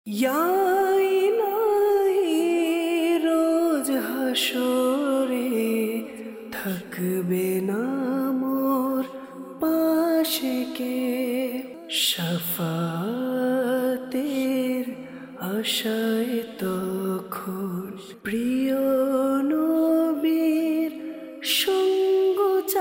ইয়া ইলাহি রোজ হাসরে থাকবে না মোর পাশে কে, শাফাতের আশায় তখন প্রিয় নবীর সঙ্গ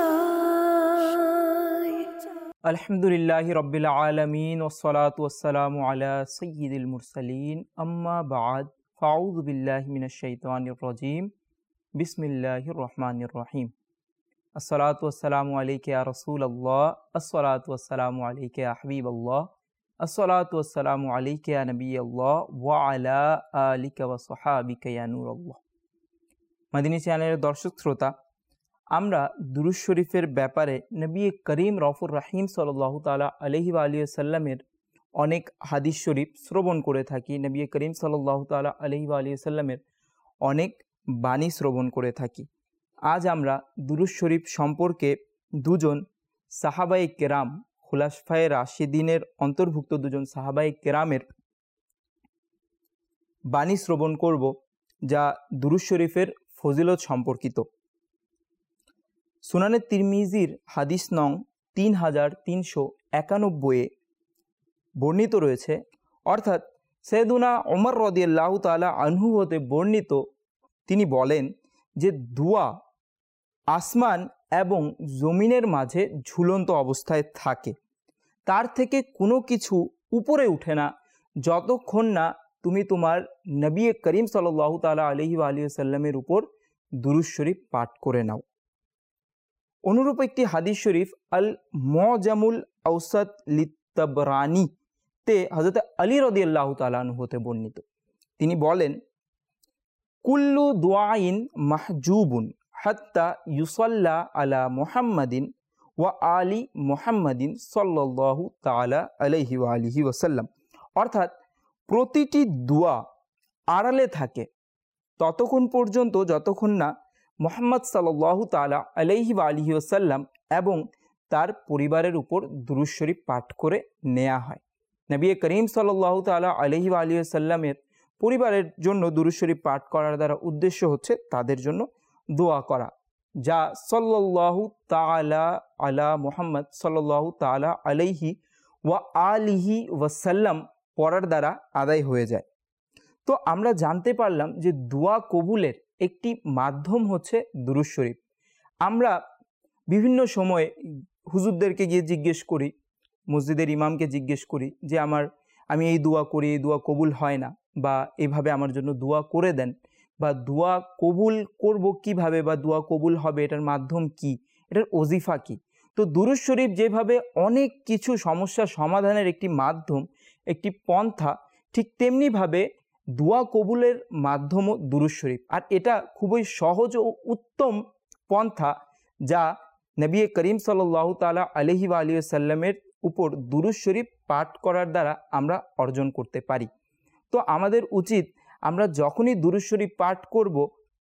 চাই। আলহামদুলিল্লাহি রব্বিল আলামিন ওয়াসসালাতু ওয়াসসালামু আলা সাইয়্যিদিল মুরসালিন আম্মা বা'দ ফাউযু বিল্লাহি মিনাশ শাইতানির রাজীম বিসমিল্লাহির রহমানির রহিম। আসসালাতু ওয়াসসালামু আলাইকা ইয়া রাসূলুল্লাহ, আসসালাতু ওয়াসসালামু আলাইকা ইয়া হাবিবাল্লাহ, আসসালাতু ওয়াসসালামু আলাইকা ইয়া নবিয়াল্লাহ ওয়া আলা আলিকা ওয়া সাহাবিকা ইয়া নূরাল্লাহ। মাদিনী চ্যানেলের দর্শক শ্রোতা, আমরা দুরূদ শরীফের ব্যাপারে নবী করিম রফুর রাহিম সাল্লাল্লাহু তাআলা আলাইহি ওয়া আলিহি ওয়াসাল্লামের অনেক হাদিস শরীফ শ্রবণ করে থাকি। নবী করিম সাল্লাল্লাহু তাআলা আলাইহি ওয়া আলিহি ওয়াসাল্লামের অনেক বাণী শ্রবণ করে থাকি। আজ আমরা দুরূদ শরীফ সম্পর্কে দুজন সাহাবায়ে কেরাম, খুলাফায়ে রাশিদিনের অন্তর্ভুক্ত দুজন সাহাবায়ে কেরামের বাণী শ্রবণ করব, যা দুরূদ শরীফের ফজিলত সম্পর্কিত। সুনানে তিরমিজির হাদিস নং 3391 বর্ণিত রয়েছে, অর্থাৎ সাইয়েদুনা ওমর রাদিয়াল্লাহু তাআলা আনহু হতে বর্ণিত, তিনি বলেন যে দুয়া আসমান এবং জমিনের মাঝে ঝুলন্ত অবস্থায় থাকে, তার থেকে কোনো কিছু উপরে উঠে না যতক্ষণ না তুমি তোমার নবী করিম সাল্লাল্লাহু তাআলা আলাইহি ওয়া আলিহি ওয়াসাল্লামের উপর দুরূদ শরীফ পাঠ করে নাও। অনুরূপ একটি হাদিস শরীফ আল মুজামুল আওসাত লিতাবরানি তে হযরত আলী রাদিয়াল্লাহু তাআলা আনহু হতে বর্ণিত, তিনি বলেন কুল্লু দুআইন মাহজুবুন হাত্তা ইউসাল্লা আলা মুহাম্মাদিন ওয়া আলি মুহাম্মাদিন সাল্লাল্লাহু তাআলা আলাইহি ওয়া আলিহি ওয়াসাল্লাম, অর্থাৎ প্রতিটি দোয়া আড়ালে থাকে ততক্ষণ পর্যন্ত যতক্ষণ না মুহাম্মদ সাল্লাল্লাহু তাআলা আলাইহি ওয়া আলিহি ওয়াসাল্লাম এবং তার পরিবারের উপর দুরূদ শরীফ পাঠ করে নেওয়া হয়। নবী করিম সাল্লাল্লাহু তাআলা আলাইহি ওয়া আলিহি ওয়াসাল্লামের পরিবারের জন্য দুরূদ শরীফ পাঠ করার দ্বারা উদ্দেশ্য হচ্ছে তাদের জন্য দোয়া করা, যা সাল্লাল্লাহু তাআলা আলা মুহাম্মদ সাল্লাল্লাহু তাআলা আলাইহি ওয়া আলিহি ওয়াসাল্লাম পড়ার দ্বারা আদায় হয়ে যায়। তো আমরা জানতে পারলাম যে দোয়া কবুলের একটি মাধ্যম হচ্ছে দুরূদ শরীফ। আমরা বিভিন্ন সময়ে হুজুরদেরকে গিয়ে জিজ্ঞেস করি, মসজিদের ইমামকে জিজ্ঞেস করি যে আমি এই দোয়া করি, এই দোয়া কবুল হয় না, বা এভাবে আমার জন্য দোয়া করে দেন, বা দোয়া কবুল করব কিভাবে, বা দোয়া কবুল হবে এটার মাধ্যম কি, এটার ওজিফা কি। তো দুরূদ শরীফ যেভাবে অনেক কিছু সমস্যা সমাধানের একটি মাধ্যম, একটি পন্থা, ঠিক তেমনিভাবে দোয়া কবুলের মাধ্যমও দুরূদ শরীফ। আর এটা খুবই সহজ ও উত্তম পন্থা, যা নবী করিম সাল্লাল্লাহু তাআলা আলাইহি ওয়া আলিহি ওয়াসাল্লামের উপর দুরূদ শরীফ পাঠ করার দ্বারা আমরা অর্জন করতে পারি। তো আমাদের উচিত আমরা যখনই দুরূদ শরীফ পাঠ করব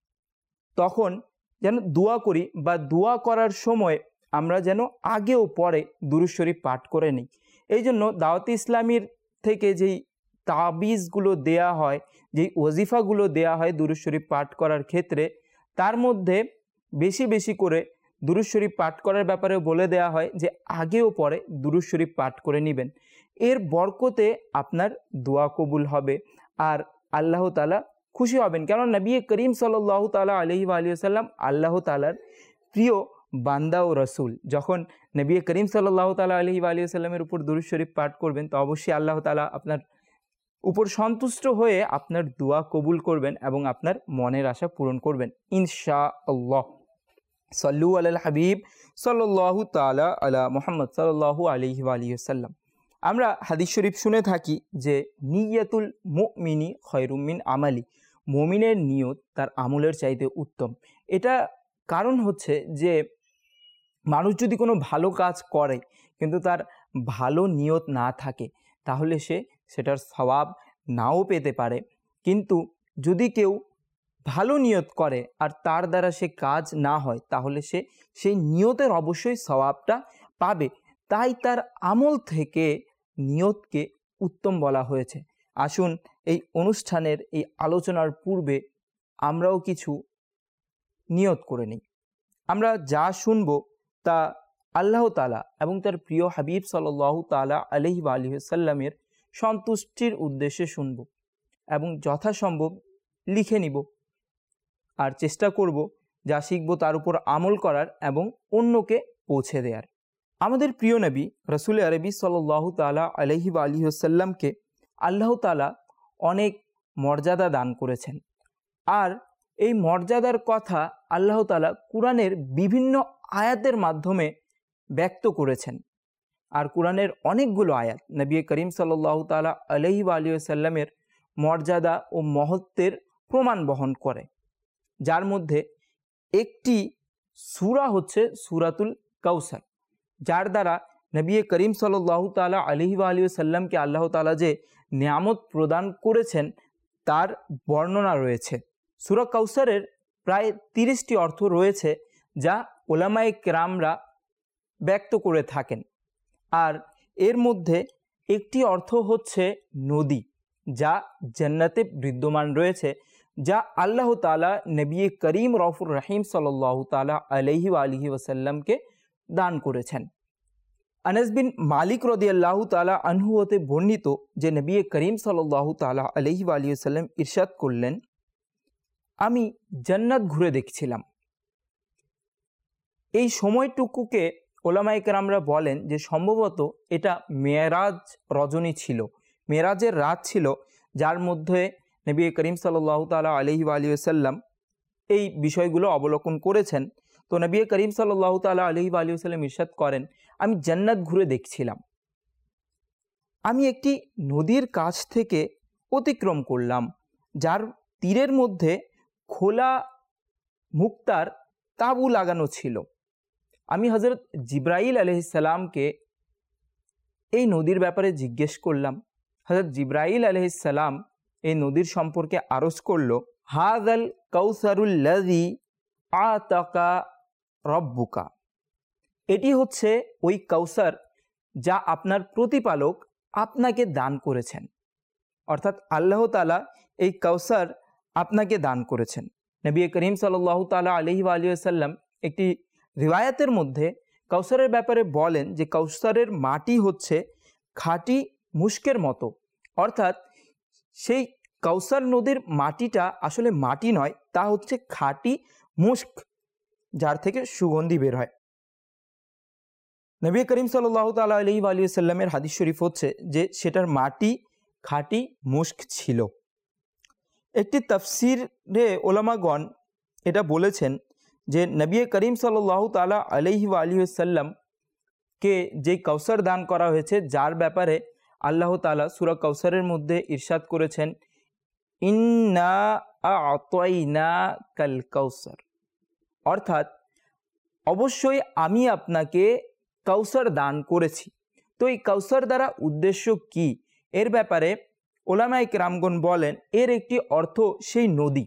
তখন যেন দোয়া করি, বা দোয়া করার সময় আমরা যেন আগেও পরে দুরূদ শরীফ পাঠ করে নিই। এই জন্য দাওয়াতে ইসলামীর থেকে যেই তাবিজগুলো দেয়া হয়, যেই ওজিফাগুলো দেয়া হয় দুরূদ শরীফ পাঠ করার ক্ষেত্রে, তার মধ্যে বেশি বেশি করে দুরূদ শরীফ পাঠ করার ব্যাপারে বলে দেয়া হয় যে আগেও পরে দুরূদ শরীফ পাঠ করে নেবেন। এর বরকতে আপনার দোয়া কবুল হবে আর আল্লাহ তাআলা খুশি হবেন। কারণ নবী করিম সাল্লাল্লাহু তাআলা আলাইহি ওয়া আলিহি ওয়াসাল্লাম আল্লাহ তাআলার প্রিয় বান্দা ও রসুল। যখন নবী করিম সাল্লাল্লাহু তাআলা আলাইহি ওয়া আলিহি ওয়াসাল্লামের উপর দুরূদ শরীফ পাঠ করবেন, তো অবশ্যই আল্লাহ তাআলা আপনার উপর সন্তুষ্ট হয়ে আপনার দোয়া কবুল করবেন এবং আপনার মনের আশা পূরণ করবেন ইনশাআল্লাহ। সাল্লু আলাল হাবিব সাল্লাল্লাহু তাআলা আলা মুহাম্মদ সাল্লাল্লাহু আলাইহি ওয়া আলিহি ওয়াসাল্লাম। আমরা হাদিস শরীফ শুনে থাকি যে নিয়াতুল মুমিনি খায়রুম মিন আমালি, মুমিনের নিয়ত তার আমলের চাইতে উত্তম। এটা কারণ হচ্ছে যে মানুষ যদি কোনো ভালো কাজ করে কিন্তু তার ভালো নিয়ত না থাকে, তাহলে সে সেটার সওয়াব নাও পেতে পারে। কিন্তু যদি কেউ ভালো নিয়ত করে আর তার দ্বারা সে কাজ না হয়, তাহলে সে সেই নিয়তের অবশ্যই সওয়াবটা পাবে। তাই তার আমল থেকে নিয়তকে উত্তম বলা হয়েছে। আসুন এই অনুষ্ঠানের এই আলোচনার পূর্বে আমরাও কিছু নিয়ত করে নিই। আমরা যা শুনব তা আল্লাহ তাআলা এবং তার প্রিয় হাবিব সাল্লাল্লাহু তাআলা আলাইহি ওয়া আলিহি ওয়াসাল্লামের সন্তুষ্টির উদ্দেশ্যে শুনব এবং যথাসম্ভব লিখে নিব, আর চেষ্টা করব যা শিখব তার উপর আমল করার এবং অন্যকে পৌঁছে দেওয়ার। আমাদের প্রিয় নবী রাসূল আরবি সাল্লাল্লাহু তাআলা আলাইহি ওয়া আলিহি ওয়াসাল্লামকে আল্লাহ তাআলা অনেক মর্যাদা দান করেছেন, আর এই মর্যাদার কথা আল্লাহ তাআলা কুরআনের বিভিন্ন আয়াতের মাধ্যমে ব্যক্ত করেছেন। আর কুরআনের অনেকগুলো আয়াত নবী করিম সাল্লাল্লাহু তাআলা আলাইহি ওয়া আলিহি ওয়াসাল্লামের মর্যাদা ও মহত্বের প্রমাণ বহন করে, যার মধ্যে একটি সূরা হচ্ছে সূরাতুল কাউসার, যার দ্বারা নবী করিম সাল্লাল্লাহু তাআলা আলাইহি ওয়া আলিহি ওয়াসাল্লামকে আল্লাহ তাআলা যে নিয়ামত প্রদান করেছেন তার বর্ণনা রয়েছে। সূরা কাউসারের প্রায় 30টি অর্থ রয়েছে যা উলামায়ে কেরামরা ব্যক্ত করে থাকেন, আর এর মধ্যে একটি অর্থ হচ্ছে নদী, যা জান্নাতে বিদ্যমান রয়েছে, যা আল্লাহ তাআলা নবী করিম রউফুর রহিম সাল্লাল্লাহু তাআলা আলাইহি ওয়া আলিহি ওয়াসাল্লামকে দান করেছেন। আনাস বিন মালিক রাদিয়াল্লাহু তাআলা আনহু হতে বর্ণিত যে নবী করিম সাল্লাল্লাহু তাআলা আলাইহি ওয়া আলিহি ওয়াসাল্লাম ইরশাদ করলেন, আমি জান্নাত ঘুরে দেখছিলাম। এই সময়টুকুকে ওলামায়ে কেরামরা বলেন যে সম্ভবত এটা মেরাজ রজনী ছিল, মেরাজের রাত ছিল, যার মধ্যে নবী করিম সাল্লাল্লাহু তাআলা আলাইহি ওয়া আলিহি ওয়াসাল্লাম এই বিষয়গুলো অবলোকন করেছেন। তো নবী করিম সাল্লাল্লাহু তাআলা আলাইহি ওয়া আলিহি ওয়াসাল্লাম ইরশাদ করেন, আমি জান্নাত ঘুরে দেখছিলাম। আমি একটি নদীর কাছ থেকে অতিক্রম করলাম, যার তীরের মধ্যে খোলা মুক্তার তাঁবু লাগানো ছিল। আমি হযরত জিবরাইল আলাইহিস সালামকে এই নদীর ব্যাপারে জিজ্ঞেস করলাম। হযরত জিবরাইল আলাইহিস সালাম এই নদীর সম্পর্কে আরজ করল, হাযাল কাউসারুল্লাযী আতাকা রব্বুকা, এটি হচ্ছে ওই কাউসার যা আপনার প্রতিপালক আপনাকে দান করেছেন। অর্থাৎ আল্লাহ তাআলা এই কাউসার আপনাকে দান করেছেন। নবী করিম সাল্লাল্লাহু তাআলা আলাইহি ওয়া আলিহি ওয়াসাল্লাম একটি রিওয়ায়াতের মধ্যে কাউসারের ব্যাপারে বলেন যে কাউসারের মাটি হচ্ছে খাঁটি মুস্কের মতো, অর্থাৎ সেই কাউসার নদীর মাটিটা আসলে মাটি নয়, তা হচ্ছে খাঁটি মুস্ক, যার থেকে সুগন্ধি বের হয়। নবী করিম সাল্লাল্লাহু তাআলা আলাইহি ওয়া আলিহি ওয়াসাল্লামের হাদিস শরীফ হচ্ছে যে সেটার মাটি খাঁটি মুস্ক ছিল। একটি তাফসিরে ওলামাগণ এটা বলেছেন যে নবী করিম সাল্লাল্লাহু তাআলা আলাইহি ওয়া আলিহি ওয়াসাল্লামকে যে কাউসার দান করা হয়েছে, যার ব্যাপারে আল্লাহ তাআলা সূরা কাউসারের মধ্যে ইরশাদ করেছেন, ইন্না আ'তাইনাকাল কাউসার, অর্থাৎ অবশ্যই আমি আপনাকে কাউসার দান করেছি। তো এই কাউসার দ্বারা উদ্দেশ্য কি, এর ব্যাপারে ওলামায়ে কেরামগণ বলেন এর একটি অর্থ সেই নদী।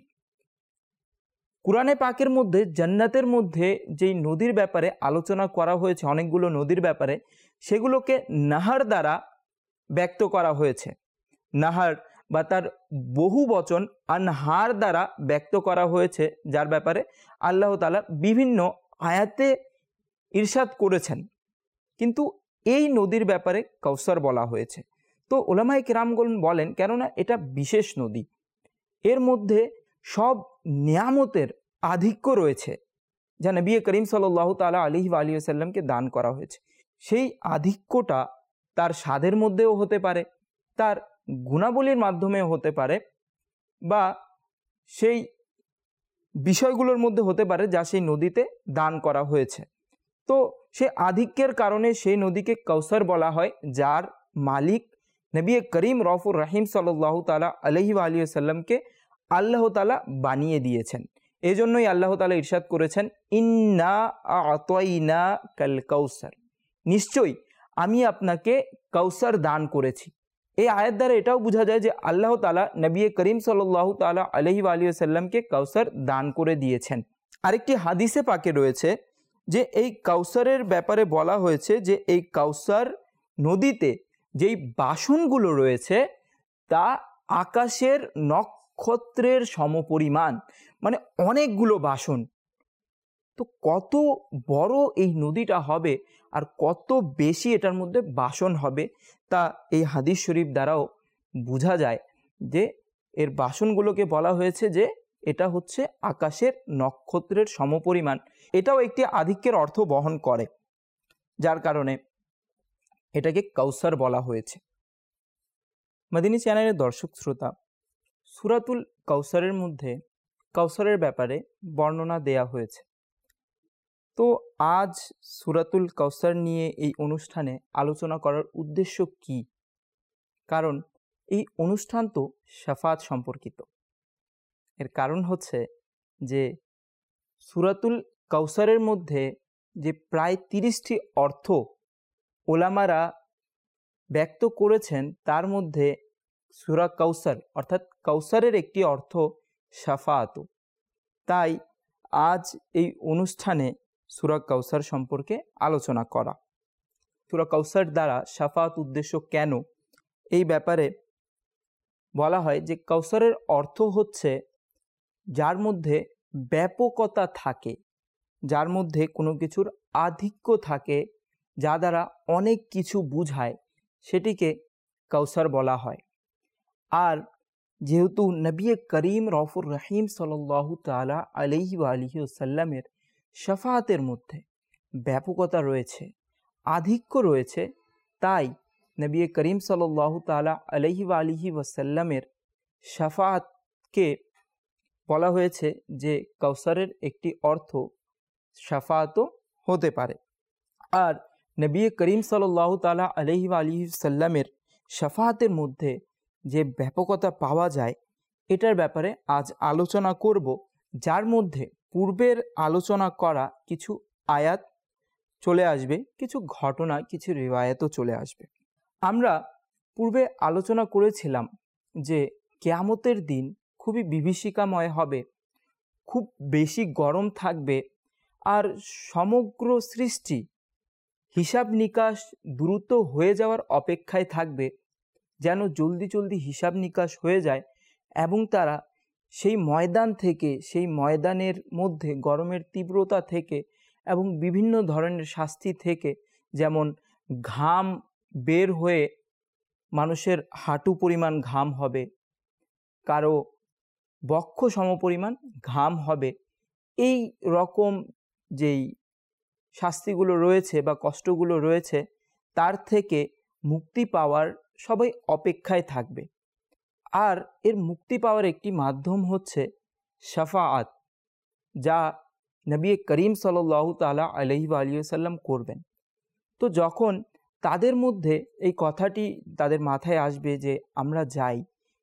কুরআনে পাকের মধ্যে জান্নাতের মধ্যে যেই নদীর ব্যাপারে আলোচনা করা হয়েছে, অনেকগুলো নদীর ব্যাপারে, সেগুলোকে নাহার দ্বারা ব্যক্ত করা হয়েছে। নাহার বা তার বহু বচন আনহার দ্বারা ব্যক্ত করা হয়েছে, যার ব্যাপারে আল্লাহ তাআলা বিভিন্ন আয়াতে ইরশাদ করেছেন, কিন্তু এই নদীর ব্যাপারে কাউসার বলা হয়েছে। তো উলামায়ে কেরামগণ বলেন কেননা এটা বিশেষ নদী, এর মধ্যে সব নিয়ামতের আধিক্য রয়েছে যা নবী করিম সাল্লাল্লাহু তাআলা আলাইহি ওয়া আলিহি ওয়াসাল্লামকে দান করা হয়েছে। সেই আধিক্যটা তার স্বাদের মধ্যেও হতে পারে, তার গুণাবলীর মাধ্যমেও হতে পারে, বা সেই বিষয়গুলোর মধ্যে হতে পারে যা সেই নদীতে দান করা হয়েছে। তো সে আধিক্যের কারণে সেই নদীকে কাউসার বলা হয়, যার মালিক নবী করিম রউফুর রহিম সাল্লাল্লাহু তাআলা আলাইহি ওয়া আলিহি ওয়াসাল্লামকে আল্লাহ তাআলা বানিয়ে দিয়েছেন। এজন্যই আল্লাহ তাআলা ইরশাদ করেছেন, ইন্না আ'তাইনাকাল কাউসার, নিশ্চয়ই আমি আপনাকে কাউসার দান করেছি। এই আয়াত দ্বারা এটাও বোঝা যায় যে আল্লাহ তাআলা নবী করিম সাল্লাল্লাহু তাআলা আলাইহি ওয়া আলিহি ওয়াসাল্লামকে কাউসার দান করে দিয়েছেন। আরেকটি হাদিসে পাকে রয়েছে যে এই কাউসারের ব্যাপারে বলা হয়েছে যে এই কাউসার নদীতে যেই বাসনগুলো রয়েছে তা আকাশের নক্ষত্রের সমপরিমাণ, মানে অনেকগুলো বাসন। তো কত বড় এই নদীটা হবে আর কত বেশি এটার মধ্যে বাসন হবে তা এই হাদিস শরীফ দ্বারাও বোঝা যায় যে এর বাসনগুলোকে বলা হয়েছে যে এটা হচ্ছে আকাশের নক্ষত্রের সমপরিমাণ। এটাও একটি আধিক্যের অর্থ বহন করে, যার কারণে এটাকে কাউসার বলা হয়েছে। মদিনী চ্যানেলের দর্শক শ্রোতা, সূরাতুল কাউসারের মধ্যে কাউসারের ব্যাপারে বর্ণনা দেয়া হয়েছে। তো আজ সূরাতুল কাউসার নিয়ে এই অনুষ্ঠানে আলোচনা করার উদ্দেশ্য কি? কারণ এই অনুষ্ঠান তো শাফাত সম্পর্কিত। এর কারণ হচ্ছে যে সূরাতুল কাউসারের মধ্যে যে প্রায় 30টি অর্থ ওলামারা ব্যক্ত করেছেন, তার মধ্যে সূরা কাউসার অর্থাৎ কাউসারের একটি অর্থ শাফাত। তাই আজ এই অনুষ্ঠানে সূরা কাউসার সম্পর্কে আলোচনা করা। সূরা কাউসার দ্বারা শাফাত উদ্দেশ্য কেন, এই ব্যাপারে বলা হয় যে কাউসারের অর্থ হচ্ছে যার মধ্যে ব্যাপকতা থাকে, যার মধ্যে কোনো কিছুর আধিক্য থাকে, যা দ্বারা অনেক কিছু বুঝায়, সেটিকে কাউসার বলা হয়। আর যেহেতু নবী করিম রউফুর রহিম সাল্লাল্লাহু তাআলা আলাইহি ওয়া আলিহি ওয়াসাল্লামের শাফাতের মধ্যে ব্যাপকতা রয়েছে, আধিক্য রয়েছে, তাই নবী করিম সাল্লাল্লাহু তাআলা আলাইহি ওয়া আলিহি ওয়াসাল্লামের শাফাতকে বলা হয়েছে যে কাউসারের একটি অর্থ শাফাতও হতে পারে। আর নবী করিম সাল্লাল্লাহু তাআলা আলাইহি ওয়া আলিহি ওয়াসাল্লামের শাফাতের মধ্যে যে ব্যাপকতা পাওয়া যায়, এটার ব্যাপারে আজ আলোচনা করব, যার মধ্যে পূর্বের আলোচনা করা কিছু আয়াত চলে আসবে, কিছু ঘটনা, কিছু রিওয়ায়াতও চলে আসবে। আমরা পূর্বে আলোচনা করেছিলাম যে কিয়ামতের দিন খুবই বিভীষিকাময় হবে, খুব বেশি গরম থাকবে, আর সমগ্র সৃষ্টি হিসাব নিকাশ দ্রুত হয়ে যাওয়ার অপেক্ষায় থাকবে, যেন জলদি জলদি হিসাব নিকাশ হয়ে যায় এবং তারা সেই ময়দান থেকে, সেই ময়দানের মধ্যে গরমের তীব্রতা থেকে এবং বিভিন্ন ধরনের শাস্তি থেকে, যেমন ঘাম বের হয়ে মানুষের হাঁটু পরিমাণ ঘাম হবে, কারো বক্ষ সমপরিমাণ ঘাম হবে, এই রকম যেই শাস্তিগুলো রয়েছে বা কষ্টগুলো রয়েছে, তার থেকে মুক্তি পাওয়ার সবাই অপেক্ষায় থাকবে। আর এর মুক্তি পাওয়ার একটি মাধ্যম হচ্ছে শাফাআত, যা নবী করিম সাল্লাল্লাহু তাআলা আলাইহি ওয়া আলিহি ওয়াসাল্লাম করবেন। তো যখন তাদের মধ্যে এই কথাটি তাদের মাথায় আসবে যে আমরা যাই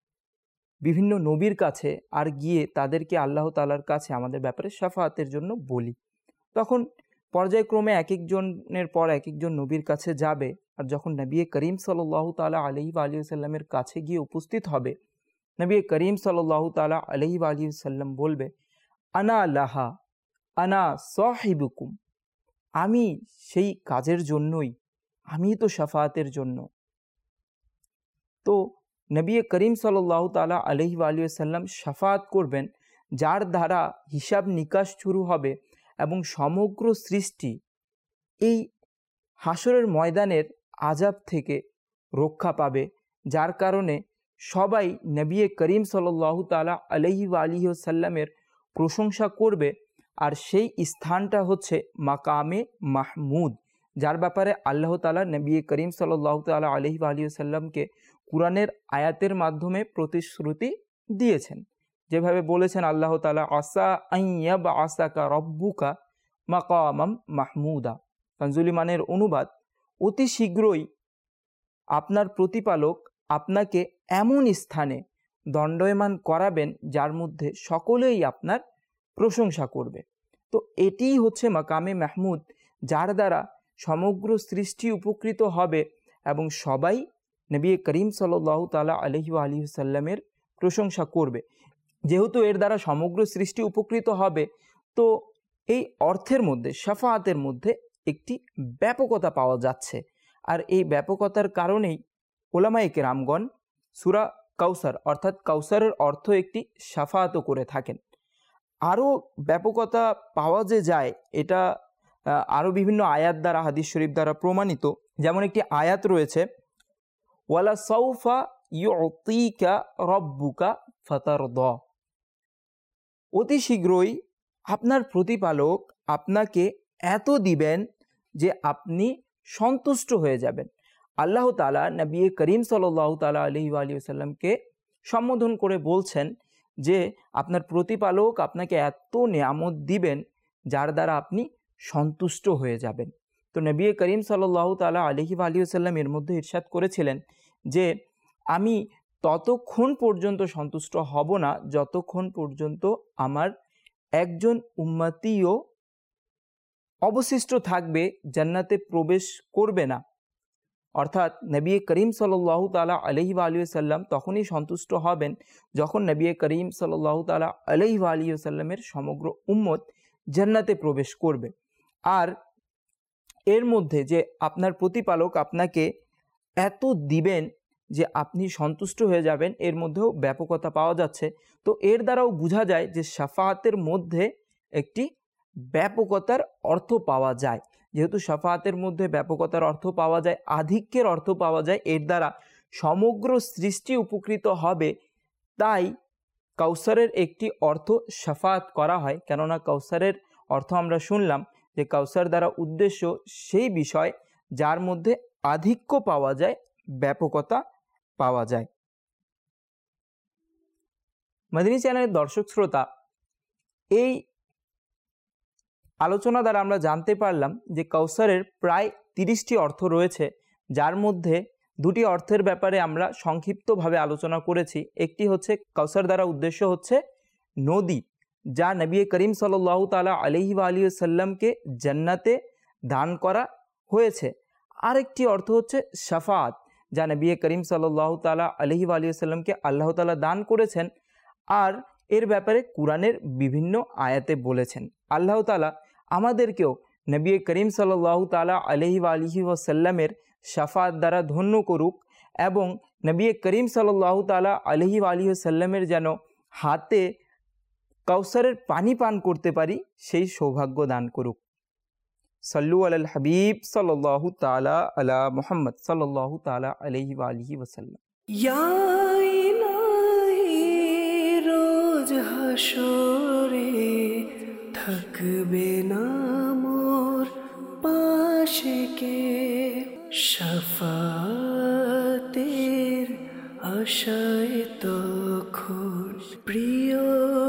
বিভিন্ন নবীর কাছে আর গিয়ে তাদেরকে আল্লাহ তাআলার কাছে আমাদের ব্যাপারে শাফাআতের জন্য বলি, তখন পর্যায়ক্রমে এক একজনের পর এক একজন নবীর কাছে যাবে। আর যখন নবী করিম সাল্লাল্লাহু তাআলা আলাইহি ওয়া আলিহি ওয়াসাল্লামের কাছে গিয়ে উপস্থিত হবে, নবী করিম সাল্লাল্লাহু তাআলা আলাইহি ওয়া আলিহি ওয়াসাল্লাম বলবে, আনা লাহা আনা সাহিবুকুম, আমি সেই কাজের জন্যই, আমি তো শাফাআতের জন্য। তো নবী করিম সাল্লাল্লাহু তাআলা আলাইহি ওয়া আলিহি ওয়াসাল্লাম শাফাআত করবেন, যার দ্বারা হিসাব নিকাশ শুরু হবে এবং সমগ্র সৃষ্টি এই হাসরের ময়দানের আযাব থেকে রক্ষা পাবে, যার কারণে সবাই নবী করিম সাল্লাল্লাহু তাআলা আলাইহি ওয়া আলিহি ওয়াসাল্লামের প্রশংসা করবে। আর সেই স্থানটা হচ্ছে মাকামে মাহমুদ, যার ব্যাপারে আল্লাহ তাআলা নবী করিম সাল্লাল্লাহু তাআলা আলাইহি ওয়া আলিহি ওয়াসাল্লামকে কুরআনের আয়াতের মাধ্যমে প্রতিশ্রুতি দিয়েছেন। যেভাবে বলেছেন আল্লাহ তাআলা, আসা আইয়াবআসাকা রব্বুকা মাকামাম মাহমুদা। কানজুল ইমানের অনুবাদ, অতি শীঘ্রই আপনার প্রতিপালক আপনাকে এমন স্থানে দণ্ডায়মান করাবেন যার মধ্যে সকলেই আপনার প্রশংসা করবে। তো এটিই হচ্ছে মাকামে মাহমুদ, যার দ্বারা সমগ্র সৃষ্টি উপকৃত হবে এবং সবাই নবী করিম সাল্লাল্লাহু তাআলা আলাইহি ওয়া আলিহি ওয়াসাল্লামের প্রশংসা করবে। যেহেতু এর দ্বারা সমগ্র সৃষ্টি উপকৃত হবে, তো এই অর্থের মধ্যে, শাফাআতের মধ্যে একটি ব্যাপকতা পাওয়া যাচ্ছে। আর এই ব্যাপকতার কারণেই উলামায়ে কেরামগণ সূরা কাউসার, অর্থাৎ কাউসারের অর্থ একটি শাফাআতও করে থাকেন। আরও ব্যাপকতা পাওয়া যে যায় এটা আরও বিভিন্ন আয়াত দ্বারা, হাদিস শরীফ দ্বারা প্রমাণিত। যেমন একটি আয়াত রয়েছে, ওয়ালা সাউফা ইউতিকা রব্বুকা ফাতারদা, অতি শীঘ্রই আপনার প্রতিপালক আপনাকে এত দিবেন যে আপনি সন্তুষ্ট হয়ে যাবেন। আল্লাহ তাআলা নবী করিম সাল্লাল্লাহু তাআলা আলাইহি ওয়া সাল্লামকে সম্বোধন করে বলছেন যে আপনার প্রতিপালক আপনাকে এত নেয়ামত দিবেন যার দ্বারা আপনি সন্তুষ্ট হয়ে যাবেন। তো নবী করিম সাল্লাল্লাহু তাআলা আলাইহি ওয়া সাল্লাম এর মধ্যে ইরশাদ করেছিলেন যে আমি ততক্ষণ পর্যন্ত সন্তুষ্ট হব না যতক্ষণ পর্যন্ত আমার একজন উম্মতিও অবশিষ্ট থাকবে জান্নাতে প্রবেশ করবে না। অর্থাৎ নবী করিম সাল্লাল্লাহু তাআলা আলাইহি ওয়া সাল্লাম তখনই সন্তুষ্ট হবেন যখন নবী করিম সাল্লাল্লাহু তাআলা আলাইহি ওয়া সাল্লামের সমগ্র উম্মত জান্নাতে প্রবেশ করবে। আর এর মধ্যে যে আপনার প্রতিপালক আপনাকে এত দিবেন যে আপনি সন্তুষ্ট হয়ে যাবেন, এর মধ্যেও ব্যাপকতা পাওয়া যাচ্ছে। তো এর দ্বারাও বোঝা যায় যে শাফাআতের মধ্যে একটি ব্যাপকতার অর্থ পাওয়া যায়। যেহেতু শাফাআতের মধ্যে ব্যাপকতার অর্থ পাওয়া যায়, আধিক্যের অর্থ পাওয়া যায়, এর দ্বারা সমগ্র সৃষ্টি উপকৃত হবে, তাই কাউসারের একটি অর্থ শাফাআত করা হয়। কেননা কাউসারের অর্থ আমরা শুনলাম যে কাউসার দ্বারা উদ্দেশ্য সেই বিষয় যার মধ্যে আধিক্য পাওয়া যায়, ব্যাপকতা পাওয়া যায়। মদিনী চ্যানেলের দর্শক শ্রোতা, এই আলোচনা দ্বারা আমরা জানতে পারলাম যে কাউসারের প্রায় 30টি অর্থ রয়েছে, যার মধ্যে দুটি অর্থের ব্যাপারে আমরা সংক্ষিপ্তভাবে আলোচনা করেছি। একটি হচ্ছে কাউসার দ্বারা উদ্দেশ্য হচ্ছে নদী, যা নবী করিম সাল্লাল্লাহু তাআলা আলাইহি ওয়া সাল্লামকে জান্নাতে দান করা হয়েছে। আরেকটি অর্থ হচ্ছে শাফাআত, যা নবী করিম সাল্লাল্লাহু তাআলা আলাইহি ওয়া সাল্লামকে আল্লাহ তাআলা দান করেছেন। আর এর ব্যাপারে কুরআনের বিভিন্ন আয়াতে বলেছেন। আল্লাহ তাআলা আমাদেরকেও নবী করিম সাল্লাল্লাহু তাআলা আলাইহি ওয়া সাল্লামের শাফাআত দ্বারা ধন্য করুক এবং নবী করিম সাল্লাল্লাহু তাআলা আলাইহি ওয়া সাল্লামের যেন হাতে কাউসারের পানি পান করতে পারি সেই সৌভাগ্য দান করুক। সাল্লু আলাল হাবিব সাল্লাল্লাহু তাআলা আলা মুহাম্মদ সাল্লাল্লাহু তাআলা আলাইহি ওয়া সাল্লাম। ইয়া ইলাহি রোজ হাসরে থাকবে না মোর পাশে কে, শাফাতের আশায় তখন প্রিয়